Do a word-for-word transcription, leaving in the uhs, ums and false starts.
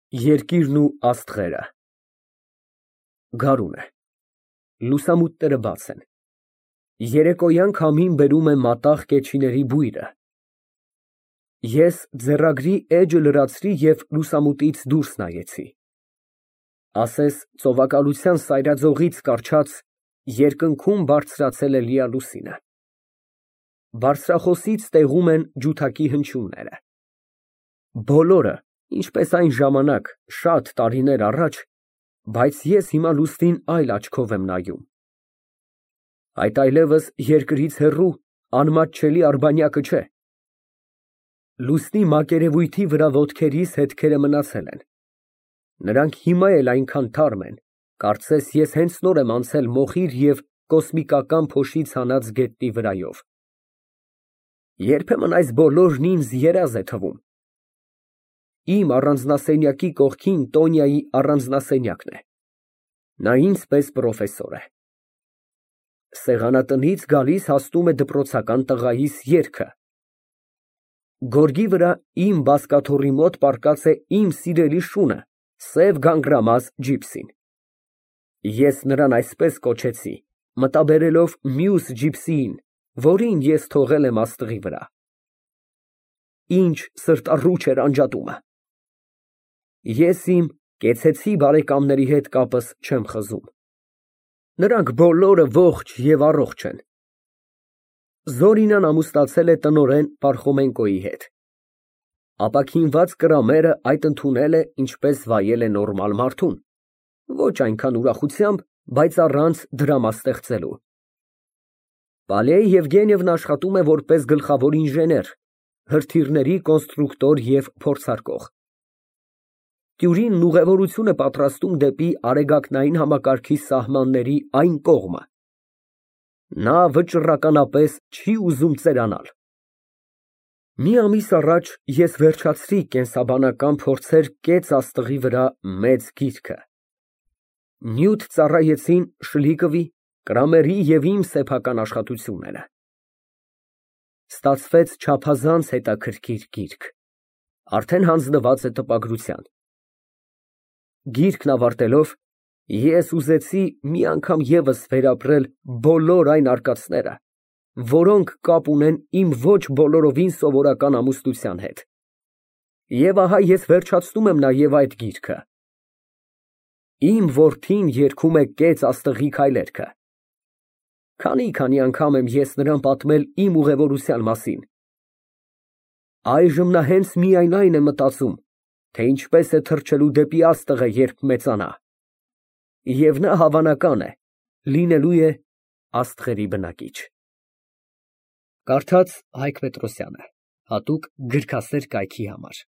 Երկիրն ու աստղերը։ Գարուն է, լուսամուտները բաց են, երեկոյան քամին բերում է մատաղ կեչիների բույրը։ Ես ձեռագրի էջը լրացրի և լուսամուտից դուրս նայեցի, ասես ծովակալության սայրաձողից կառչած երկնքում բարձրացել է լիալուսինը։ Բարձրախոսից տեղում են ջութակի հնչյունները։ Բոլորը, ինչպես այն ժամանակ, շատ տարիներ առաջ, բայց ես հիմա լուսնին այլ աչքով եմ նայում։ Այդ այլևս երկրից հեռու, անմատչելի Արբանյակը չէ։ Լուսնի մակերևույթի վրա ոտքերիս հետքերը մնացել են։ Նրանք հիմա էլ այնքան թարմ են, կարծես ես հենց նոր եմ անցել մոխիր և կոսմիկական փոշից հանած գետնի վրայով։ Երբեմն այս բոլորն ինձ երազ է թվում։ Իմ առանձնասենյակի կողքին Տոնյայի առանձնասենյակն է։ Նա ինձ պես պրոֆեսոր է։ Սեղանատնից գալիս հասնում է դպրոցական տղայիս երգը։ Գորգի վրա իմ բազկաթոռի մոտ պառկած է իմ սիրելի շունը, սև գանգրամած ջիպսին։ Ես նրան այսպես կոչեցի, մտաբերելով մյուս ջիպսիին, որին ես թողել եմ աստղի վրա։ Ինչ սրտառուչ էր անջատումը։ Ես իմ կեցեցի բարեկամների հետ կապս չեմ խզում։ Նրանք բոլորը ողջ և առողջ են։ Զորինան ամուսնացել է տնօրեն Պարխոմենկոյի հետ։ Ապաքինված կրամերը այդ ընդունել է, ինչպես վայել է նորմալ մարդուն, ոչ այնքան ուրախությամբ, բայց առանց դրամա ստեղծելու։ Պալիա Եվգենիևնա աշխատում է որպես գլխավոր ինժեներ, հրթիռների կոնստրուկտոր և փորձարկող։ Տյուրինն ուղևորություն է պատրաստում դեպի արեգակնային համակարգի սահմանների այն կողմը։ Նա վճռականապես չի ուզում ծերանալ։ Մի ամիս առաջ ես վերջացրի կենսաբանական փորձեր կեց աստղի վրա մեծ գիրքը։ Նյութ ծառայեցին Շլիկովի, Կրամերի և իմ սեփական աշխատությունները։ Ստացվեց չափազանց հետաքրքիր գիրք, արդեն հանձնված է տպագրության։ Գիրքն ավարտելով, ես ուզեցի մի անգամ ևս վերապրել բոլոր այն արկածները, որոնք կապ ունեն իմ ոչ բոլորովին սովորական ամուսնության հետ։ Եվ ահա ես վերջացնում եմ նաև այդ գիրքը։ Իմ որդին երգում է կեց աստղի քայլերգը։ Քանի֊քանի անգամ եմ ես նրան պատմել իմ ուղևորության մասին։ Այժմ նա հենց միայն այն է մտածում, թե ինչպես է թռչելու դեպի աստղը, երբ մեծանա։ Եվ նա, հավանական է, լինելու է աստղերի բնակիչ։ Կարդաց Հայկ Պետրոսյանը, հատուկ գրքասեր կայքի համար։